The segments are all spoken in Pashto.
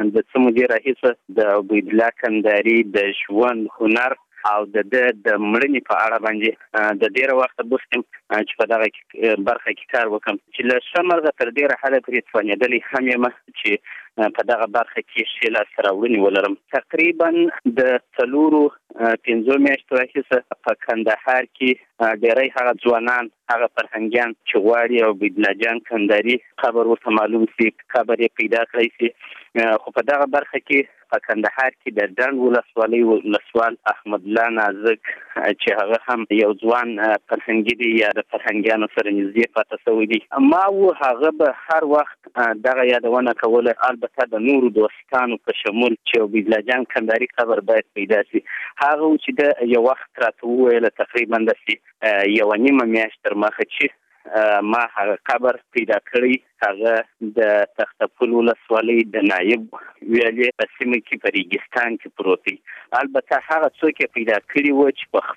د څه مودې راهیسه د عبیدالله کندهاري د ژوند هنر او د مړنې په اړه باندې د ډیره وخت بوستم چې په دغه برخه کې کار وکم چې له شمرغه تر ډیره حده پرې توانېدلی هم یم چې په دغه برخه کې ښې لاسته راوړنې ولرم. تقریبا د 4-5 میاشتو راهیسه په کندهار کې ډیری هغه ځوانان هغه فرهنګیان چې غواړي عبیدالله جان کندهاري قبر ورته معلوم شي، قبر یې پیدا کړی شي، خو په دغه برخه کې په کندهار کې د ډنډ ولسوالۍ ولسوال احمد الله نازک چې هغه هم یو ځوان فرهنګي دی یا د فرهنګیانو سره نږدې پاتې شوی دی. ما و هغه به هر وخت دغه یادونه کوله، البته د نورو دوستانو په شمول چې عبیدالله جان کندهاري قبر باید پیدا شي. هغه چې د یو وخت راته وویل تقریبا داسې 1.5 میاشت تر مخه چې ما هغه قبر پیدا کړی، هغه د تختپل ولسوالۍ د نایب ویالې په سیمه کې په ریګستان کې پروت دی. البته هغه څوک یې پیدا کړي و چې په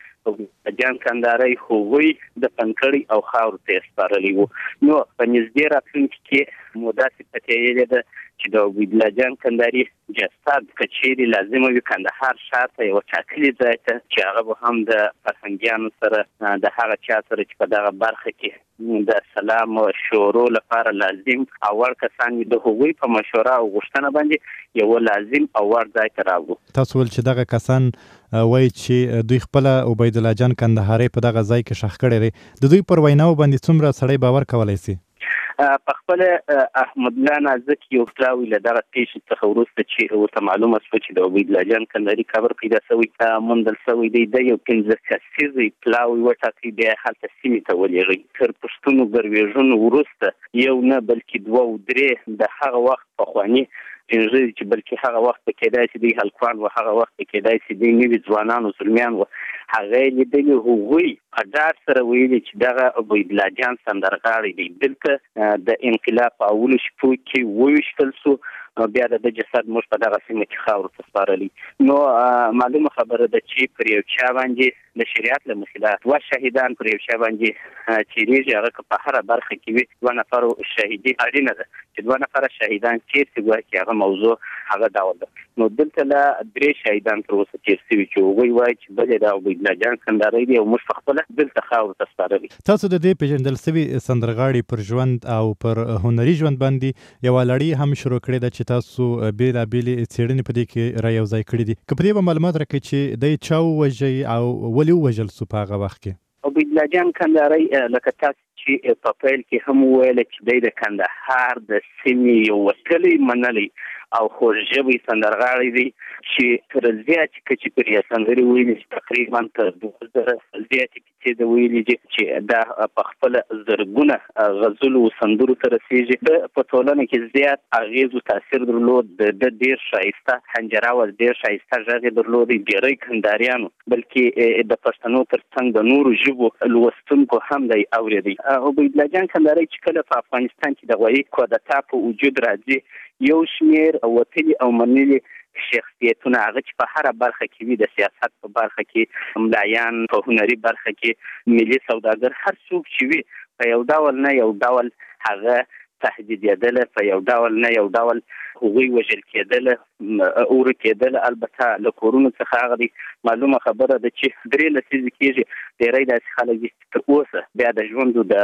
خپله جان کندهاري هغوی د پنکړی او خاورو ته سپارلی وو. نو په نږدې راتلونکي کې مو داسې پتېیلې ده چې د عبیدالله جان کندهاري جسد که چیرې لازمه وي کندهار ښار ته یوه ټاکلي ځای ته چې هغه به هم د فرهنګیانو سره د هغه چا سره چې په دغه برخه کې د سلام او شورو لپاره لازم او وړ کسان وي، د هغوی په مشوره او غوښتنه باندې یو لازم او وړ ځای ته راوړو. تاسو ول چې دغه کسان وایي چې دوی خپله عبیدالله جان کندهاري په دغه ځای کې ښخ کړی دی، د دوی پر ویناو باندې څومره سړی باور کولی سي؟ په خپل احمد الله نازک یو پلاوی له دغه پیښې څخه وروسته چې ورته معلومه شوه چې د عبیدالله جان کندهاري قبر پیدا شوی موندل شوی دی، د یو 15 کسیزې پلاوی وټاکئ، بیا یې هلته سیمې ته ولېږئ. تر پوښتنو ګروېږنو وروسته یو نه بلکې 2-3 د هغه وخت پخواني انځوري چې بلکې هغه وخت په کېدای شي دوی هلکوان و، هغه وخت په کېدای شي دوی نوي ځوانان و زلمیان و، هغه یې لیدلي، هغوی په ډاډ سره ویلي چې دغه عبیدالله جان سندرغاړی دی. دلته د انقلاب په اولو شپو کې وویشتل شو، بیا د جسد موږ په دغه سیمه کې خاورو ته سپارلی. نو معلومه خبره ده چې پر یو چا باندې د شریعت له مخې 2 شهیدان پر یو چا باندې چیرېږي، هغه که په هره برخه کې وي 2 نفرو شهیدي اړینه ده چې 2 نفره شهیدان چیرته ګواکې هغه موضوع هغه ډول ده. نو دلته لا 3 شهیدان تر اوسه تیر شوي چې هغوی وایي چې بلې د عبیدالله جان کندهاري دی او موږ په خپله دلته خاورو ته سپارلی. تاسو د دې پېژندل سوي سندرغاړي پر ژوند او پر هنري ژوند باندې یوه لړۍ هم شروع کړې ده چې تاسو بېلابېلې څېړنې په دې کې را یوځای کړي دي. که په دې به معلومات راکړئ چې دی چا ووژئ او ولې ووژل سو په هغه وخت کې؟ عبیدالله جان کندهاري لکه تاسو چې په پیل کې هم وویل چې دی د کندهار د سیمې یو وتلی منلی او خوږژبی سندرغاړی دی چې تر زیاتې کچې پر یې سندرې ویلي چې تقریبا تر 2000 زیاتې کیسې ده ویلي چې دا په خپله زرګونه غزلو سندرو ته رسېږي. په ټولنه کې زیات اغېز و تاثیر درلود، د ډېر ښایسته حنجره وه، ډېر ښایسته غږ یې درلود. ډېری کندهاریانو بلکې د پښتنو تر څنګ د نورو ژبو لوستونکو هم دی اورېدی. عبیدالله جان کندهاري چې کله په افغانستان کې د غوایي کودتا په وجود راځي، یو شمېر وتلي او منلي شخصیتونه هغه چې په هره برخه کې وي، د سیاست په برخه کې، ملایان په هنري برخه کې، ملي سوداګر، هر څوک چې وي په یو ډول نه یو ډول هغه تهدیدېدله، په یو ډول نه یو ډول هغوی وژل کېدله، اوره کېدله. البته له کورونو څخه هغه دی معلومه خبره ده چې 3 لسیزې کېږي ډېری داسې خلک دي چې تر اوسه بیا د ژوند د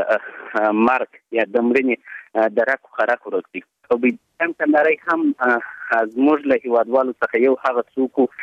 مرګ یا د مړینې د رک خرک ورک دي. عبیدالله جان کندهاري هم زموږ له هېوادوالو څخه یو هغه څوک و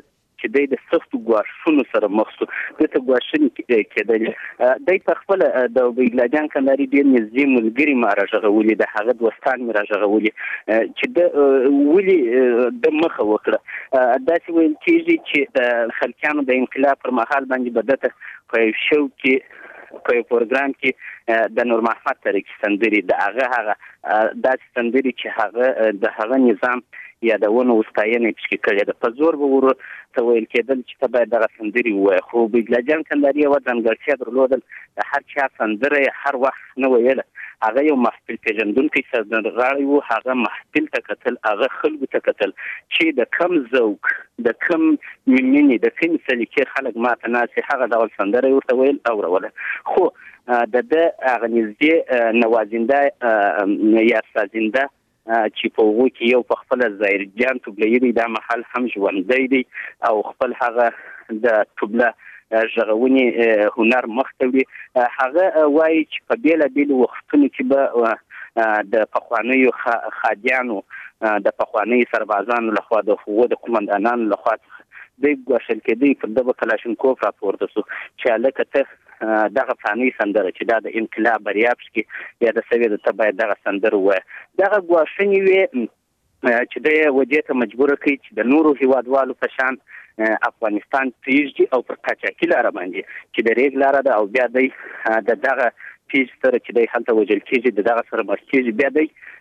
چې دی د سختو ګواښونو سره مخ شو، دته ګواښنې کېدلې. دی په خپله د عبیدالله جان کندهاري ډېر نږدې ملګري ما راغږولي، د هغه دوستان مې راغږولي چې د ولې د مخه وکړه. داسې ویل کېږي چې د خلکیانو د انقلاب پر مهال باندې به دته په یو شو کې په یو پروګرام کې د نور محمد تاریکي سندرې د هغه داسې سندرې چې هغه د هغه نظام یادونه او ستاینه پکې کړې ده، په زور به ورته ویل کېدل چې ته باید دغه سندرې ووایې. خو عبیدالله جان کندهاري یوه ځانګړتیا درلودل، د هر چا سندره یې هر وخت نه ویله. هغه یو محفل پېژندونکی سندرغاړی و، هغه محفل ته کتل، هغه خلکو ته کتل چې د کم ذوق، د کم مینې، د کم سلیقې خلک ماته ناست، هغه ډول سندره یې ورته ویل اوروله. خو د هغه نږدې نوازنده یا سازنده چې په هغو کې یو په خپله ظاهر جان توبلهیي دی، دا مهال هم ژوندی دی او خپل هغه د توبله غږونې هنر مخته وړي. هغه وایي چې په بېلابېلو وختونو کې به د پخوانیو خادیانو د پخوانیو سربازانو لخوا د هغو د قومندانانو لخوا دی ګواښل کېدی، پر ده به کلاشینکوف راپورته سو چې هلکه ته دغه فلاني سندره چې دا د انقلاب بریا پکې یاده سوې ده، ته باید دغه سندره ووایه. دغه ګواښنې وې چې دی ودې ته مجبوره کوي چې د نورو هیوادوالو په شان افغانستان پرېږدي او پر قاچاقي لاره باندې چې د ریګ لاره ده او بیا دی د دغه پیج سره چې دی هلته وژل کېږي، د دغه سره مخ کېږي، بیا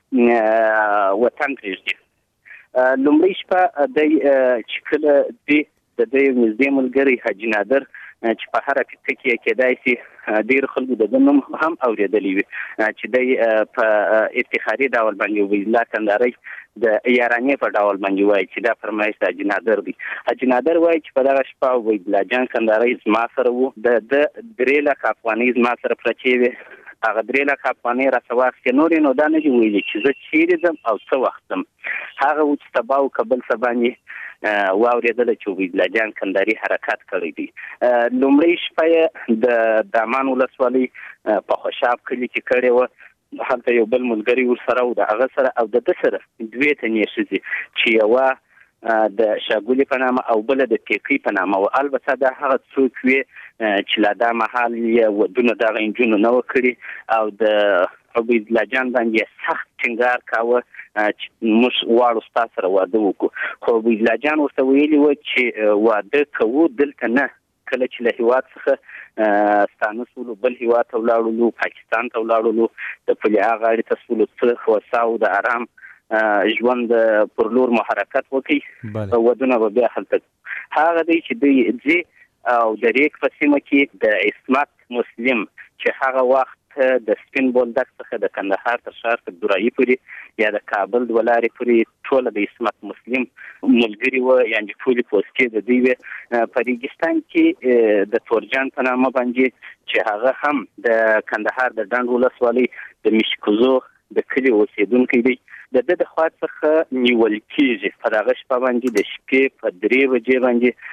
دی وطن پرېږدي. لومړۍ شپه دی چې کله دی د دی نږدې ملګری حاجي نادر چې په هره کیسه کې کېدای شي ډېر خلکو د ده نوم هم اورېدلی وي چې دی په افتخاري ډول باندې عبیدالله کندهاري د یارانې په ډول باندې وایي چې دا فرمایش د حاجي نادر دی. حاجي نادر وایي چې په دغه شپه عبیدالله جان کندهاري زما سره و، د 3 لکه افغانۍ زما سره پرتې وې. هغه 3 لکه افغانۍ راته واخیستې، نور یې نو دا نه دي ویلي چې زه چیرې ځم او څه وخت ځم. هغه و چې سبا او کبل سبا یې واورېدله چې عبیدالله جان کندهاري حرکت کړی دی. لومړۍ شپه یې د دامان ولسوالۍ په خوشاب کلي کې کړې وه. هلته یو بل ملګری ورسره و، د هغه سره او د ده سره 2 تنې ښځې چې یوه د شاګولې په نامه او بله د پیکۍ په نامه و. البته دا هغه څوک وې چې لا دا مهال یې ودونه دغه نجونو نه وه کړي او د عبیدالله جان باندې سخت ټینګار کاوه چې موږ غواړو ستا سره واده وکړو. خو عبیدالله جان ورته ویلي وه چې واده کوو دلته نه، کله چې له هیواد څخه ستانه سولو بل هیواد ته ولاړلو، پاکستان ته ولاړلو، د پلیا غاړې ته سولو، څه هوسا او د آرام ژوند پر لور مو حرکت وکړي، ودونه به بیا هلته. هغه دی چې دوی ځي او د ریګ په سیمه کې د عصمت مسلم چې هغه وخت د سپین بولدک څخه د کندهار تر ښار تر دورایي پورې یا د کابل 2 لارې پورې ټوله د عصمت مسلم ملګري وه، یعنې ټولې پوستې د دوی وې. په ریګستان کې د تورجان په نامه باندې چې هغه هم د کندهار د ډنډ ولسوالۍ د مشکوزو د کلي اوسېدونکی دی، د ده د خوا څخه نیول کېږي. په دغه شپه باندې د شپې په 3 بجې باندې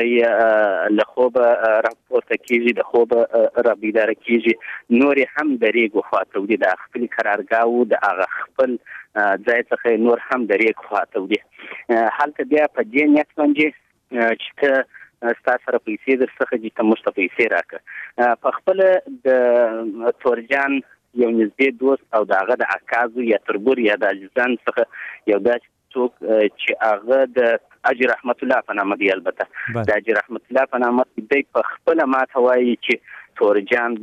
د له خوبه راپورته کېږي، د خوبه رابیداره کېږي. نور یې هم د ریګ خواته وړي، د خپلې قرارګاه و د هغه خپل ځای څخه نور هم د ریګ خواته وړي. هلته بیا په دې نیت باندې چې ته ستا سره پیسې در څخه دي، ته موږ ته پیسې راکړه. په خپله د تورجان یو نږدې دوست او د هغه د عکازو یا تربور یا د عزیزان څخه یو داسې څوک چې هغه د اجي رحمت الله په نامه دی، البته د اجي رحمت الله په نامه دی، په خپله ماته وایي چې تورجان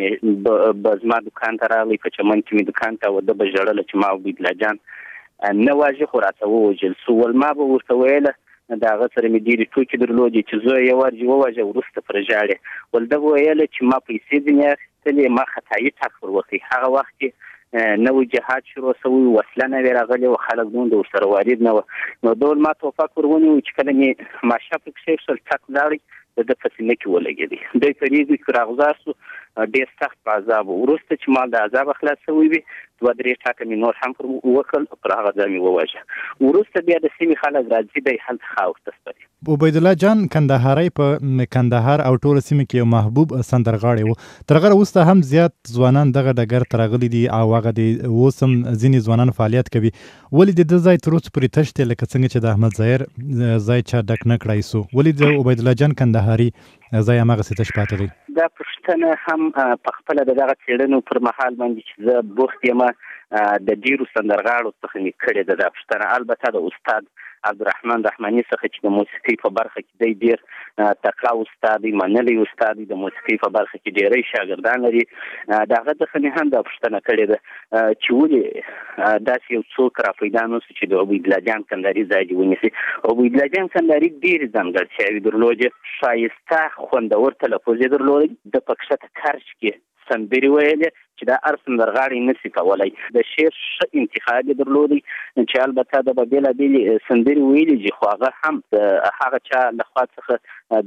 به زما دکان ته راغلی، په چمن کې مې دکان ته وده به ژړله چې ما عبیدالله جان نه واژه خو راته ووژل سو. ول ما به ورته ویله د هغه سره مې ډېرې ټوکې درلودې چې زه یې ورجې وواژه وروسته پر ژاړې. ول ده ویله چې ما پیسې ځینې اخیستلې، ما خطایي ټک ور وکړي. هغه وخت کې نوی جهاد شروع شوی، وسله نه وې راغلې وه، خلک دومره ورسره وارد نه وه. نو ډول ما توپک ور ونیو چې کله مې ماشه پکې کېښول ټک ولاړی، د ده په سینه کې ولګېدی. دوی په ریګو کې راغوځار سو، ډېر سخت په عذاب و. وروسته چې ما د عذابه خلاص شوی وي 2-3 ټاکه مې نور هم پر وکړل، پر هغه ځای مې وواژه. وروسته بیا د سیمې خلک راځي، دی هلته خاورته سپري. عبیدالله جان کندهاري په کندهار او ټوله سیمه کې یو محبوب سندرغاړی و. تر هغه وروسته هم زیات ځوانان دغه ډګر ته راغلي دي او هغه د اوس هم ځینې ځوانان فعالیت کوي. ولې د ده ځای تر اوسه پورې تش دی، لکه څنګه چې د احمد ظاهر ځای چا ډک نه کړی سو؟ ولې د عبیدالله جان کندهاري ځای هماغسې تش پاتې دی؟ دا پوښتنه هم په خپله د دغه څېړنو پر مهال باندې چې زه بوخت یم د ډېرو سندرغاړو څخه مې کړې ده دا پوښتنه. البته د استاد عبدالرحمن رحماني څخه چې د موسیقۍ په برخه کې دی ډېر تکړه استاد دی، منلی استاد دی، د موسیقۍ په برخه کې ډېری شاګردان لري. د هغه څخه مې هم دا پوښتنه کړې ده چې ولې داسې یو څوک را پیدا نه سو چې د عبیدالله جان کندهاري ځای دې ونیسي. عبیدالله جان کندهاري ډېرې ځانګړتیاوې درلودې، ښایسته خوندور تلفظ یې درلودی. د په کښته کرج کې سندري ویلې چې دا هر سندرغاړی نشي کولای. د شعر ښه انتخاب درلودی چې البته د بېلابېلې سندرې ویلې چې خو هغه هم هغه چا لخوا څخه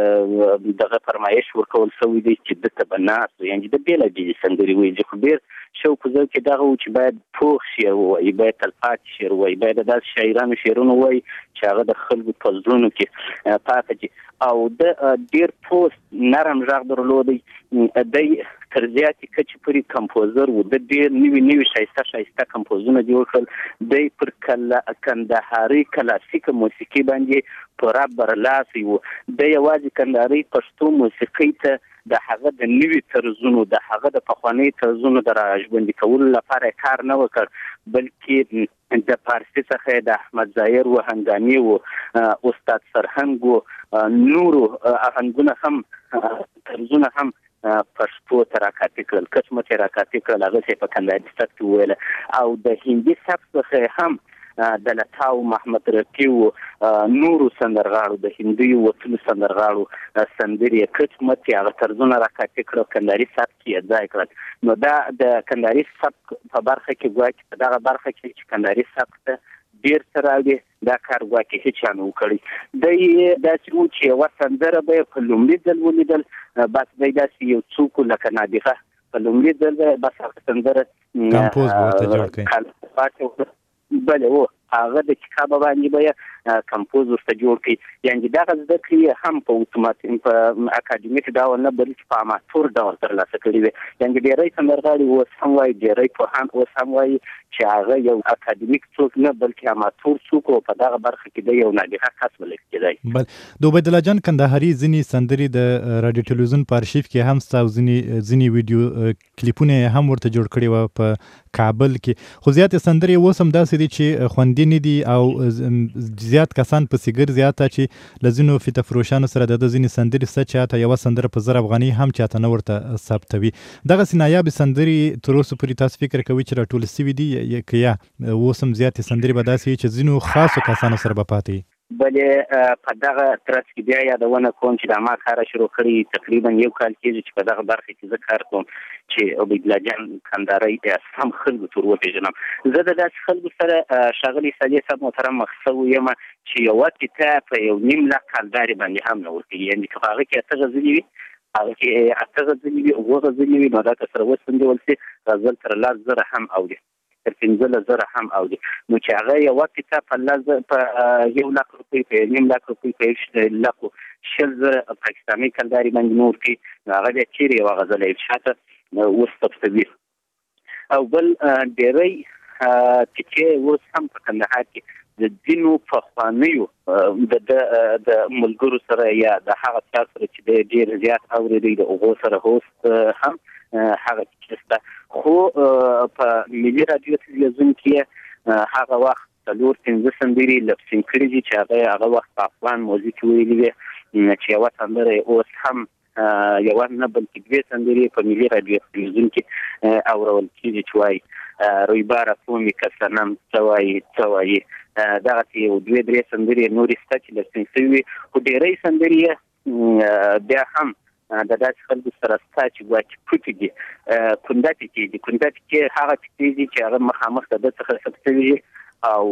دغه فرمایش ورکول شوی دی چې دته به ناست یعنې د بېلابېلې سندرې ویلې خو ډېر شوق زه کې دغه و چې باید پوخ شعر ووایي، باید تلپاتې شعر ووایي، باید د داسې شاعرانو شعرونه ووایي چې هغه د خلکو په زړونو کې پاتې شي. او د ډېر پوست نرم غږ درلودی. دی تر زیاتې کچې پورې کمپوزر و، د ډېر نوي ښایسته کمپوزونه جوړ کړل. دی پر کندهاري کلاسیکه موسیقي باندې پوره برلاسی و. دی یوازې کندهاري پښتو موسیقۍ ته د هغه د نوي طرزونو د هغه د پخواني طرزونو د راژوندي کولو لپاره کار نه وکړ، بلکې د فارسي څخه د احمد ظاهر و هنګامي و استاد سرهنګ و نورو آهنګونه هم طرزونه هم پښتو ته راکاپي کړل، قسمت یې راکاپي کړل، هغه یې په کندهاري سبک کې وویله. او د هندي سبک څخه هم د لتاو محمد رفیع و نورو سندرغاړو د هندیو وتلو سندرغاړو سندرې قسمت یې هغه طرزونه راکاپي کړل، کندهاري سبک یې ځای کړل. نو دا د کندهاري سبک په برخه کې ګواکې په دغه برخه کې چې کندهاري سبک ته ډېر څه راوړي دا کار ګواکې هېچ چا نه و کړی. دی داسې و چې یوه سندره به یې په لومړي ځل ولیدل، بس دی داسې یو څوک لکه نابغه په لومړي ځل به بس هغه سندره کمپوز به ورته جوړ کړي. بله و هغه د کتابه باندې به یې کمپوز ورته جوړ کړي. یعنې دغه زده کړې هم په اکاډمیک ډول نه بلکې په اماتور ډول ترلاسه کړي وي. یعنې ډېری سندرغاړي اوس هم وایي، ډېری پوهان اوس هم وایي چې هغه یو اکاډمیک څوک نه بلکې اماتور څوک و، په دغه برخه کې د یو نابغه کس بلل کېدی. بل د عبیدالله جان کندهاري ځینې سندرې د رادیو ټلویزیون په ارشیف کې هم ستا او ځینې ویډیو کلیپونه یې هم ورته جوړ کړي وه په کابل کې. خو زیاتې سندرې اوس هم داسې دي چې خوندي نه دي او زیات کسان پسې ګرځي، حتی چې له ځینو فیته فروشانو سره د ځینې سندرې شته چې حتی یوه سندره په 1000 افغانۍ هم چاته نه ورته ثبتوي. دغسې نایابې سندرې تر اوسه پورې تاسو فکر کوئ چې راټولې سوي دي که یا اوس هم زیاتې سندرې به داسې وي چې ځینو خاصو کسانو سره به پاتې؟ بلې په دغه ترڅ کې بیا یادونه کوم چې دا ما کار شروع کړی تقریبا یو کال کېږي چې په دغه برخه کې زه کار کوم چې عبیدالله جان کندهاري سم خلکو ته وپېژنم. زه د داسې خلکو سره ښاغلي صالح صاحب محترم مخ شوی یم چې یوه کتاب په یو نیم لک کالدارې باندې هم نه ورکوي. یعنې که په هغه کې 8 غزلې وي، هغه کې 8 غزلې وي، 9 غزلې وي، نو دا که سره وسنجول شي غزل تر 10,000 هم اوري، تر 15,000 هم اوري. نو چې هغه یوه کتاب په 1 لک روپۍ، په 1.5 لک روپۍ، په 1 لک 20,000 پاکستاني کلدارې باندې نور کړي، نو هغه بیا چیرې یوه غزله یې شاته وثبتوي. او بل ډېری چې اوس هم په کندهار کې د ځینو پخوانیو د ملګرو سره یا د هغه چا سره چې دی ډېر زیات اورېدی، د هغو سره اوس هم هغه شته. خو په ملي راډیو تلویزیون کې هغه وخت 4-5 سندرې لپسین کړي دي چې هغه وخت په افغان موزیک ویلي وي، چې یوه سندره اوس هم یوه نه بلکې 2 سندرې په ملي راډیو تلویزیون کې اورول کېږي چې وایي رویباره قومي که صنم څه وایي. دغسې یو 2-3 سندرې نورې شته چې لپسین شوي وي. خو ډېری سندرې بیا هم د داسې خلکو سره ستا چې ګواکې پټې دي، کنداتې کې دي. کنداتې کې هغه ټکي دي چې هغه مخامخ د ده څخه ثبت شوي دي او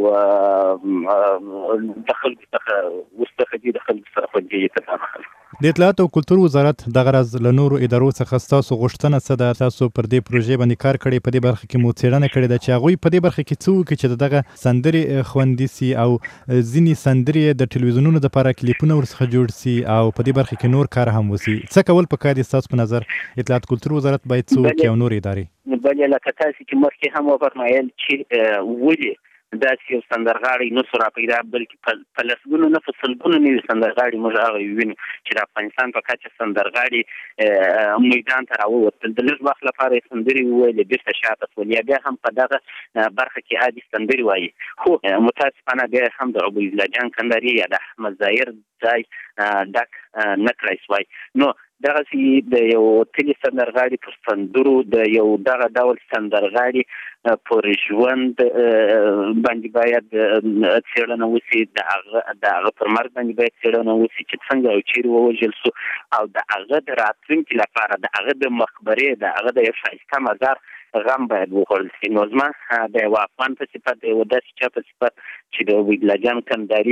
د خلکو څخه وروسته دي، د خلکو سره خوندي دي. د اطلاعات او کلتور وزارت دغه راز له نورو ادارو څخه ستاسو غوښتنه څه ده؟ تاسو پر دې پروژې باندې کار کړی، په دې برخه کې مو څېړنه کړې ده چې هغوی په دې برخه کې څه وکړي چې دغه سندرې خوندي سي او ځینې سندرې د ټلویزیونونو دپاره کلیپونه ورڅخه جوړ سي او په دې برخه کې نور کار هم وسي؟ څه کول پکار دي ستاسو په نظر؟ اطلاعات کلتور وزارت باید څه وکړي او نور ادارې؟ بلې لکه تاسې چې مخکې هم وفرمایل چې ولې داسې یو سندرغاړی نسو را پیدا، بلکې په لسګونو نه په سلګونو نوي سندرغاړي موږ هغه وینو چې د افغانستان په کچه سندرغاړي میدان ته راووتل، د لږ وخت لپاره یې سندرې وویلې بېرته شاته شول، یا بیا هم په دغه برخه کې عادي سندرې وایي. خو متاسفانه بیا هم د عبیدالله جان کندهاري یا د احمد ظاهر ځای ډک نه کړی سوی. نو دغه د یو تلی سندرغاړي پر سندرو د یو دغه ډول سندرغاړي پر ژوند باندې باید څېړنه وشي، د هغه پر مرګ باندې باید څېړنه وشي چې څنګه او چیرې ووژل سو، او د هغه د راتلونکي لپاره د هغه د مقبرې د هغه د یو ښایسته مزار غم باید وخوړل شي. نو زما د یو افغان په صفت، د یو داسې چا په صفت چې د عبیدالله جان کندهاري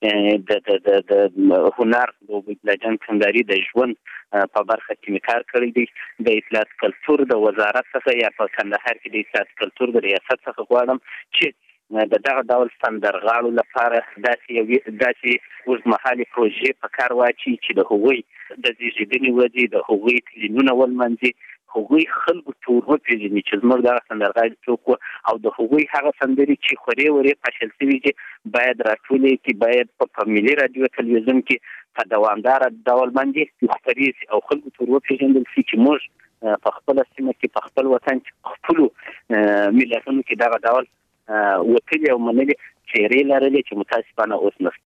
د هنر، د عبیدالله جان کندهاري د ژوند په برخه کې مې کار کړی دی، د اطلاعات کلتور د وزارت څخه یا په کندهار کې د اطلاعات کلتور د ریاست څخه غواړم چې د دغه ډول سندرغاړو لپاره داسې اوږدمهالې پروژې په کار واچي چې د هغوی د زیږېدنې ورځې، د هغوی تلینونه ولمانځي، هغوی خلکو ته ور وپېژني چې زموږ دغه سندرغاړي څوک وو، او د هغوی هغه سندرې چې خورې ورې پاشل شوي دي باید راټولې کړي، باید په ملي راډیو تلویزیون کې په دوامداره ډول باندې خپرې شي او خلکو ته ور وپېژندل شي چې موږ په خپله سیمه کې، په خپل وطن کې، په خپلو ملتونو کې دغه ډول وتلې او منلې څېرې لرلې چې متاسفانه اوس نشته.